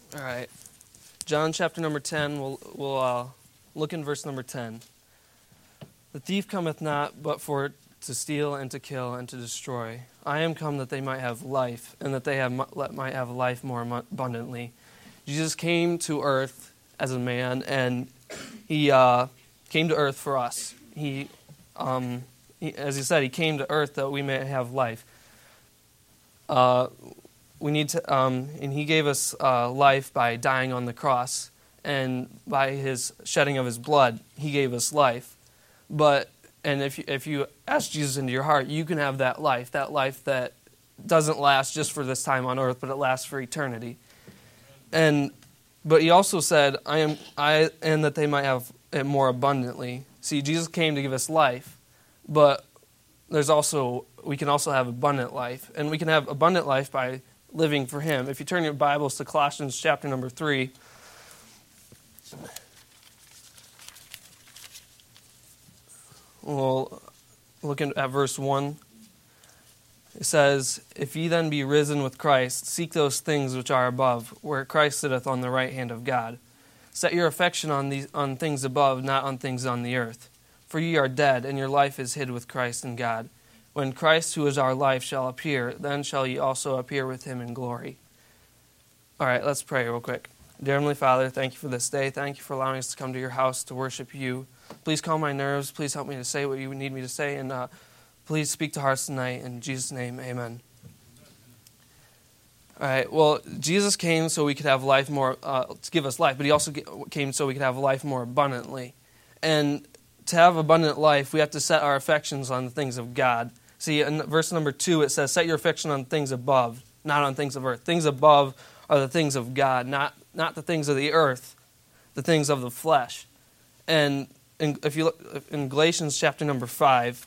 All right. John chapter number 10, we'll look in verse number 10. The thief cometh not, but for to steal and to kill and to destroy. I am come that they might have life, and that they might have life more abundantly. Jesus came to earth as a man, and he came to earth for us. As he said, he came to earth that we may have life. We need to, and he gave us life by dying on the cross, and by his shedding of his blood, he gave us life. And if you ask Jesus into your heart, you can have that life that doesn't last just for this time on earth, but it lasts for eternity. But he also said, and that they might have it more abundantly. See, Jesus came to give us life, but we can also have abundant life, and we can have abundant life by living for him. If you turn your Bibles to Colossians chapter number 3, we'll look at verse 1. It says, If ye then be risen with Christ, seek those things which are above, where Christ sitteth on the right hand of God. Set your affection on things above, not on things on the earth. For ye are dead, and your life is hid with Christ in God. When Christ, who is our life, shall appear, then shall ye also appear with him in glory. All right, let's pray real quick. Dear Heavenly Father, thank you for this day. Thank you for allowing us to come to your house to worship you. Please calm my nerves. Please help me to say what you need me to say. And please speak to hearts tonight. In Jesus' name, amen. All right, well, Jesus came so we could have life more, to give us life, but he also came so we could have life more abundantly. And to have abundant life, we have to set our affections on the things of God. See, in verse number 2, it says, Set your affection on things above, not on things of earth. Things above are the things of God, not the things of the earth, the things of the flesh. And if you look in Galatians chapter number 5,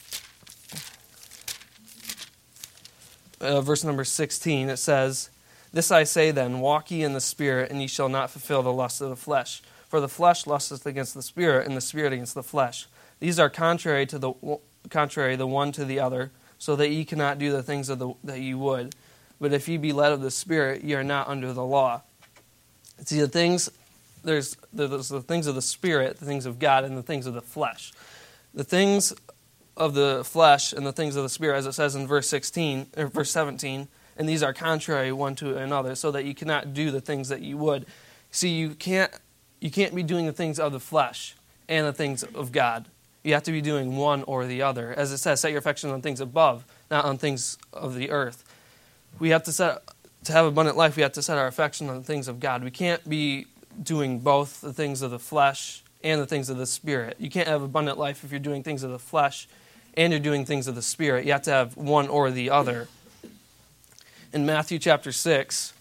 verse number 16, it says, This I say then, walk ye in the Spirit, and ye shall not fulfill the lust of the flesh. For the flesh lusteth against the Spirit, and the Spirit against the flesh. These are contrary the one to the other, so that ye cannot do the things that ye would. But if ye be led of the Spirit, ye are not under the law. See, there's the things of the Spirit, the things of God, and the things of the flesh. The things of the flesh and the things of the Spirit, as it says in verse 17, and these are contrary one to another, so that you cannot do the things that you would. See, you can't be doing the things of the flesh and the things of God. You have to be doing one or the other. As it says, set your affection on things above, not on things of the earth. We have to have abundant life, we have to set our affection on the things of God. We can't be doing both the things of the flesh and the things of the Spirit. You can't have abundant life if you're doing things of the flesh and you're doing things of the Spirit. You have to have one or the other. In Matthew chapter 6,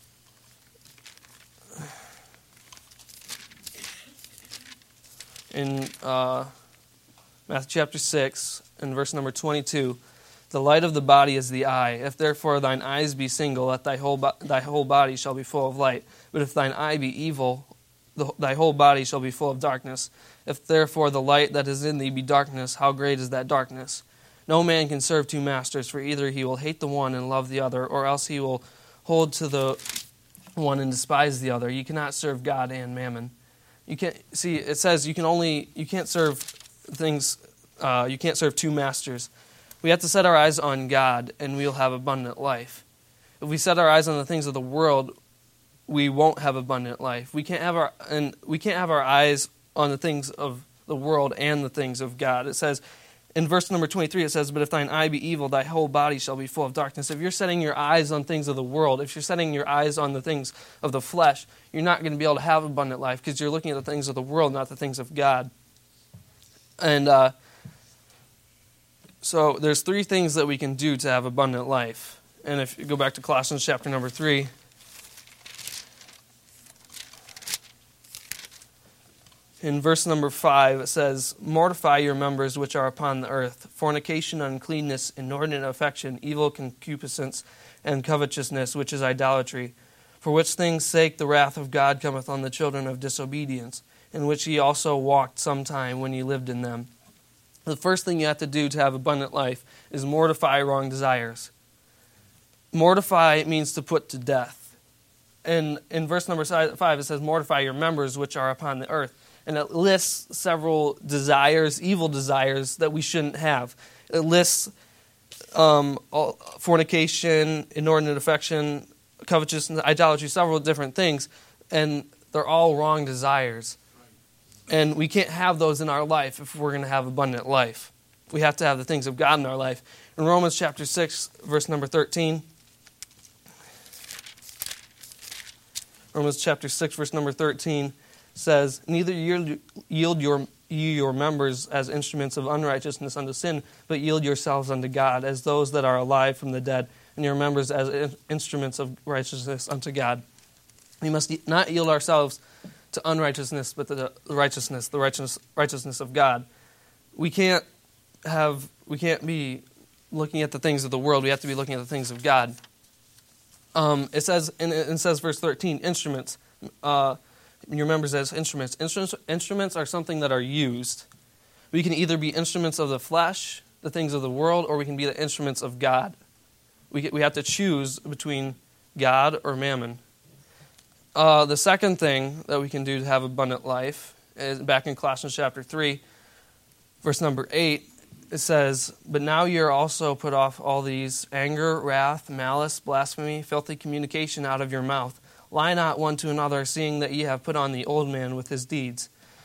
in Matthew chapter 6, in verse number 22, the light of the body is the eye. If therefore thine eyes be single, that thy whole body shall be full of light. But if thine eye be evil, thy whole body shall be full of darkness. If therefore the light that is in thee be darkness, how great is that darkness? No man can serve two masters, for either he will hate the one and love the other, or else he will hold to the one and despise the other. You cannot serve God and mammon. You can't see. It says you can't serve things. You can't serve two masters. We have to set our eyes on God, and we'll have abundant life. If we set our eyes on the things of the world, we won't have abundant life. We can't have our eyes on the things of the world and the things of God. It says in verse number 23, it says, But if thine eye be evil, thy whole body shall be full of darkness. If you're setting your eyes on things of the world, if you're setting your eyes on the things of the flesh, you're not going to be able to have abundant life because you're looking at the things of the world, not the things of God. And so there's three things that we can do to have abundant life. And if you go back to Colossians chapter number 3, in verse number 5, it says, Mortify your members which are upon the earth, fornication, uncleanness, inordinate affection, evil concupiscence, and covetousness, which is idolatry. For which things' sake the wrath of God cometh on the children of disobedience, in which ye also walked sometime when ye lived in them. The first thing you have to do to have abundant life is mortify wrong desires. Mortify means to put to death. And in verse number 5, it says, mortify your members which are upon the earth. And it lists several desires, evil desires that we shouldn't have. It lists fornication, inordinate affection, covetousness, idolatry, several different things. And they're all wrong desires. And we can't have those in our life if we're going to have abundant life. We have to have the things of God in our life. In Romans chapter 6, verse number 13, Romans chapter 6, verse number 13 says, neither yield your members as instruments of unrighteousness unto sin, but yield yourselves unto God as those that are alive from the dead, and your members as instruments of righteousness unto God. We must not yield ourselves to unrighteousness, but to the righteousness of God. We can't be looking at the things of the world. We have to be looking at the things of God. It says, verse 13, instruments. Your members as instruments. Instruments are something that are used. We can either be instruments of the flesh, the things of the world, or we can be the instruments of God. We have to choose between God or mammon. The second thing that we can do to have abundant life is back in Colossians chapter 3, verse number 8. It says, but now you're also put off all these: anger, wrath, malice, blasphemy, filthy communication out of your mouth. Lie not one to another, seeing that ye have put on the old man with his deeds,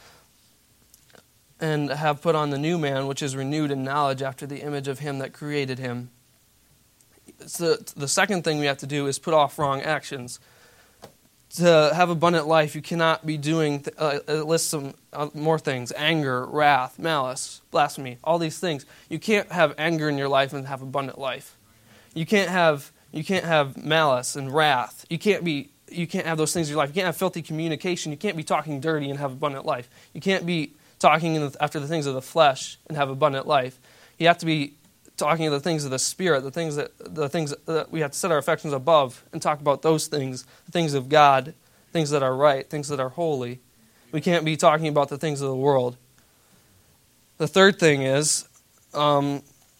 and have put on the new man, which is renewed in knowledge after the image of him that created him. So the second thing we have to do is put off wrong actions. To have abundant life, you cannot be doing, list some more things: anger, wrath, malice, blasphemy, all these things. You can't have anger in your life and have abundant life. You can't have malice and wrath. You can't have those things in your life. You can't have filthy communication. You can't be talking dirty and have abundant life. You can't be talking after the things of the flesh and have abundant life. You have to be talking of the things of the Spirit, the things that we have to set our affections above and talk about those things, the things of God, things that are right, things that are holy. We can't be talking about the things of the world. The third thing is, the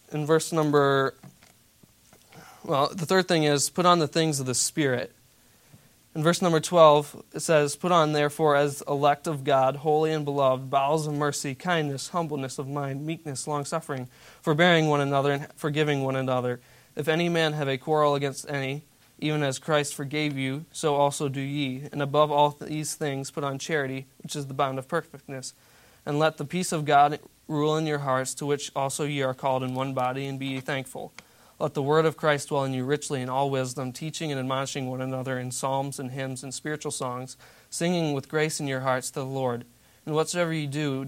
third thing is, put on the things of the Spirit. In verse number 12, it says, put on therefore as elect of God, holy and beloved, bowels of mercy, kindness, humbleness of mind, meekness, longsuffering, forbearing one another and forgiving one another. If any man have a quarrel against any, even as Christ forgave you, so also do ye. And above all these things put on charity, which is the bond of perfectness. And let the peace of God rule in your hearts, to which also ye are called in one body, and be ye thankful. Let the word of Christ dwell in you richly in all wisdom, teaching and admonishing one another in psalms and hymns and spiritual songs, singing with grace in your hearts to the Lord. And whatsoever you do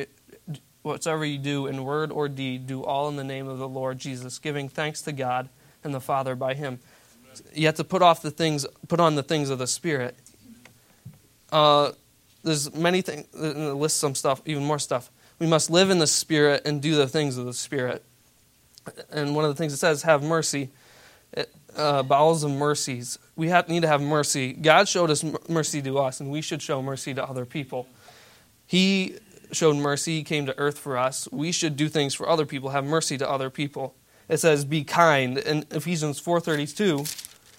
in word or deed, do all in the name of the Lord Jesus, giving thanks to God and the Father by Him. You have to put on the things of the Spirit. There's many things. It lists some stuff, even more stuff. We must live in the Spirit and do the things of the Spirit. And one of the things it says, have mercy, bowels of mercies. We need to have mercy. God showed us mercy to us, and we should show mercy to other people. He showed mercy. He came to earth for us. We should do things for other people, have mercy to other people. It says, be kind. In Ephesians 4:32,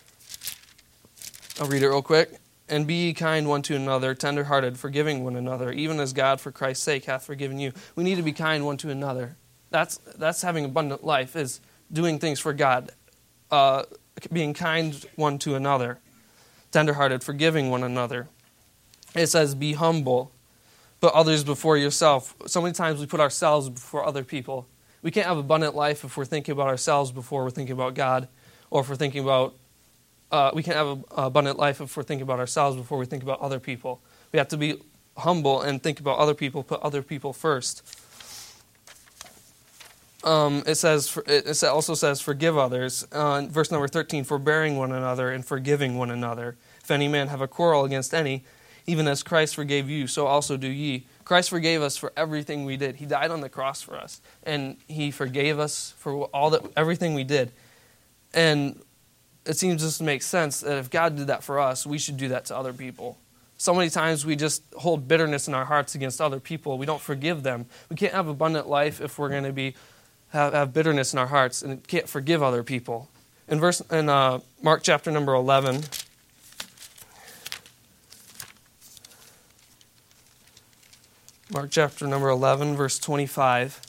I'll read it real quick. And be ye kind one to another, tenderhearted, forgiving one another, even as God for Christ's sake hath forgiven you. We need to be kind one to another. That's having abundant life, is doing things for God, being kind one to another, tenderhearted, forgiving one another. It says, be humble, put others before yourself. So many times we put ourselves before other people. We can't have abundant life if we're thinking about ourselves before we're thinking about God, or if we're thinking about, we can't have abundant life if we're thinking about ourselves before we think about other people. We have to be humble and think about other people, put other people first. It also says, forgive others. In verse number 13, forbearing one another and forgiving one another. If any man have a quarrel against any, even as Christ forgave you, so also do ye. Christ forgave us for everything we did. He died on the cross for us, and He forgave us for everything we did. And it seems just to make sense that if God did that for us, we should do that to other people. So many times we just hold bitterness in our hearts against other people. We don't forgive them. We can't have abundant life if we're going to have bitterness in our hearts and can't forgive other people. In Mark chapter number 11, Mark chapter number 11, verse 25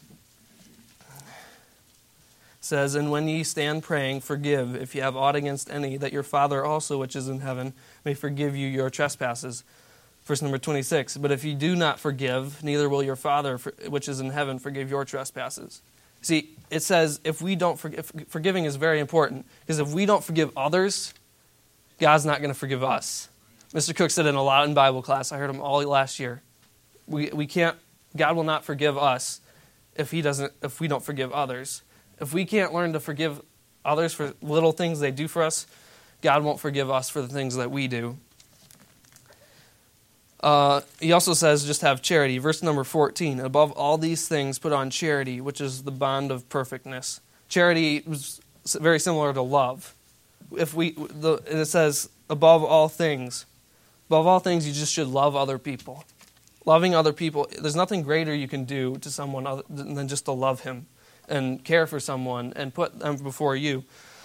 says, "And when ye stand praying, forgive, if ye have aught against any, that your Father also which is in heaven may forgive you your trespasses." Verse number 26, "But if ye do not forgive, neither will your Father which is in heaven forgive your trespasses." See, it says if we don't forgive, forgiving is very important, because if we don't forgive others, God's not going to forgive us. Mr. Cook said it a lot in Bible class. I heard him all last year. We can't. God will not forgive us if we don't forgive others. If we can't learn to forgive others for little things they do for us, God won't forgive us for the things that we do. He also says, just have charity. Verse number 14, "Above all these things put on charity, which is the bond of perfectness." Charity was very similar to love. It says, above all things, you just should love other people. Loving other people, there's nothing greater you can do to someone other than just to love him and care for someone and put them before you.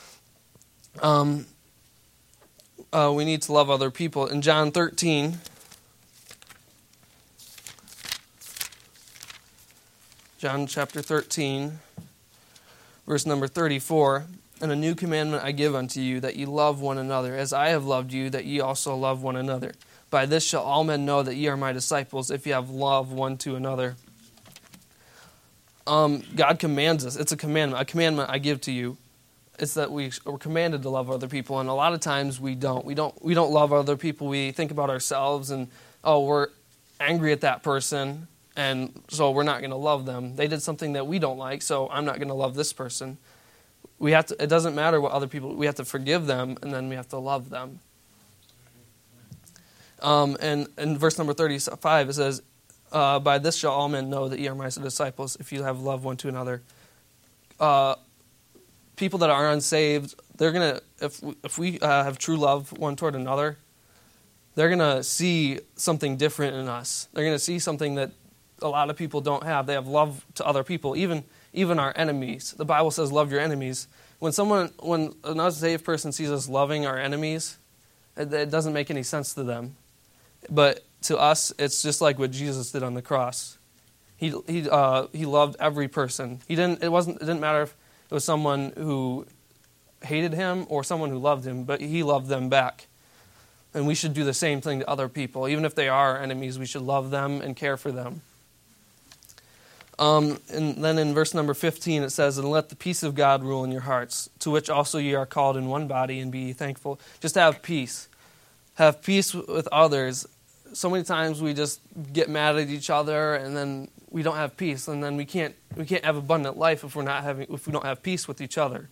We need to love other people. In John 13, John chapter 13, verse number 34, "And a new commandment I give unto you, that ye love one another, as I have loved you, that ye also love one another. By this shall all men know that ye are my disciples, if ye have love one to another." God commands us. It's a commandment I give to you. It's that we're commanded to love other people, and a lot of times we don't. We don't love other people. We think about ourselves, and we're angry at that person, and so we're not going to love them. They did something that we don't like, so I'm not going to love this person. It doesn't matter what other people. We have to forgive them, and then we have to love them. And in verse number 35, it says, "By this shall all men know that ye are my disciples, if you have love one to another." People that are unsaved, they're gonna, if we have true love one toward another, they're gonna see something different in us. They're gonna see something that a lot of people don't have. They have love to other people, even our enemies. The Bible says, "Love your enemies." When an unsaved person sees us loving our enemies, it doesn't make any sense to them. But to us, it's just like what Jesus did on the cross. He loved every person. It didn't matter if it was someone who hated him or someone who loved him, but he loved them back. And we should do the same thing to other people. Even if they are our enemies, we should love them and care for them. And then in verse number 15 it says, "And let the peace of God rule in your hearts, to which also ye are called in one body, and be ye thankful." Just have peace. Have peace with others. So many times we just get mad at each other, and then we don't have peace, and then we can't have abundant life if we don't have peace with each other.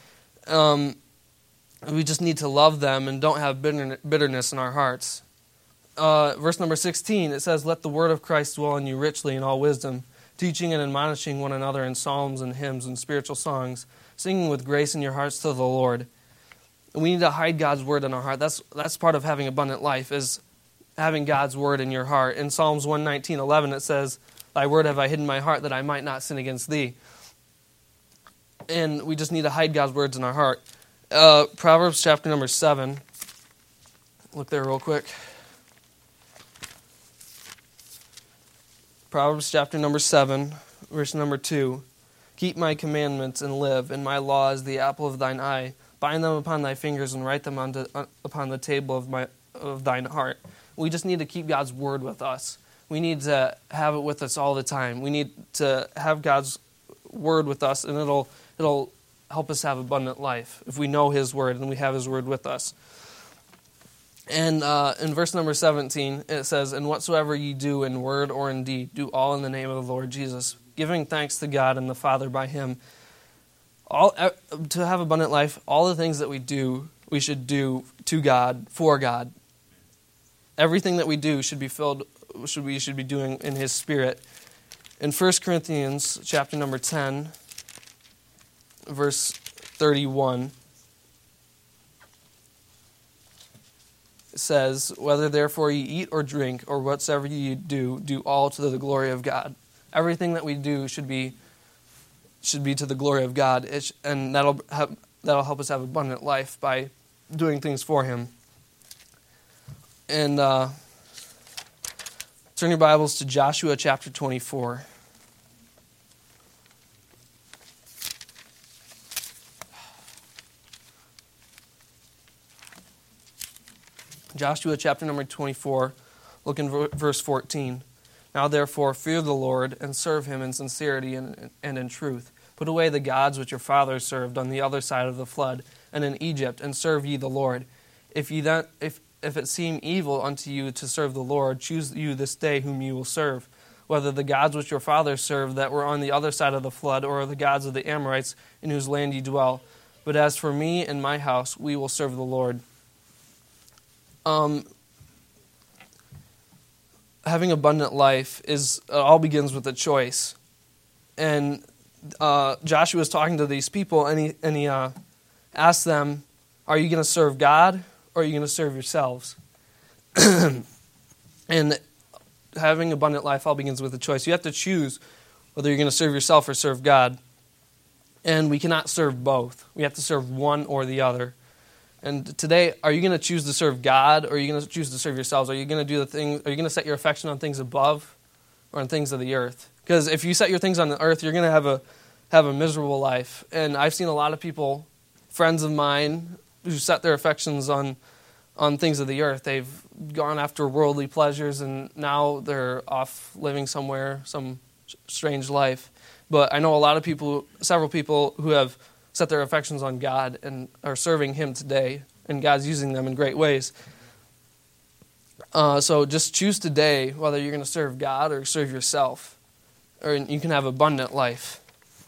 We just need to love them and don't have bitterness in our hearts. Verse number 16, it says, "Let the word of Christ dwell in you richly in all wisdom, teaching and admonishing one another in psalms and hymns and spiritual songs, singing with grace in your hearts to the Lord." We need to hide God's word in our heart. That's part of having abundant life, is having God's word in your heart. In Psalms 119:11 it says, "Thy word have I hidden in my heart, that I might not sin against thee." And we just need to hide God's words in our heart. Proverbs chapter number 7. Look there real quick. Proverbs chapter number 7, verse number 2. "Keep my commandments and live, and my law is the apple of thine eye. Bind them upon thy fingers and write them upon the table of thine heart." We just need to keep God's word with us. We need to have it with us all the time. We need to have God's word with us, and it'll help us have abundant life if we know his word and we have his word with us. And in verse number 17, it says, "And whatsoever ye do in word or in deed, do all in the name of the Lord Jesus, giving thanks to God and the Father by him." To have abundant life, all the things that we do, we should do to God, for God. Everything that we do should be doing in his Spirit. In 1 Corinthians chapter number 10, verse 31, it says, "Whether therefore ye eat or drink, or whatsoever ye do, do all to the glory of God." Everything that we do should be to the glory of God, and that'll help us have abundant life by doing things for him. And Turn your Bibles to Joshua chapter 24. Joshua chapter number 24, look in verse 14. Now therefore fear the Lord and serve him in sincerity and in truth. Put away the gods which your fathers served on the other side of the flood and in Egypt, and serve ye the Lord. If it seem evil unto you to serve the Lord, choose you this day whom you will serve, whether the gods which your fathers served that were on the other side of the flood, or the gods of the Amorites in whose land ye dwell. But as for me and my house, we will serve the Lord. Having abundant life all begins with a choice. And Joshua was talking to these people, and he asked them, are you going to serve God, or are you going to serve yourselves? And having abundant life all begins with a choice. You have to choose whether you're going to serve yourself or serve God. And we cannot serve both. We have to serve one or the other. And today, are you going to choose to serve God, or are you going to choose to serve yourselves? Are you going to do the thing? Are you going to set your affection on things above, or on things of the earth? Because if you set your things on the earth, you're going to have a miserable life. And I've seen a lot of people, friends of mine, who set their affections on things of the earth. They've gone after worldly pleasures, and now they're off living somewhere, some strange life. But I know a lot of people, several people who have set their affections on God and are serving Him today, and God's using them in great ways. So just choose today whether you're going to serve God or serve yourself, or you can have abundant life.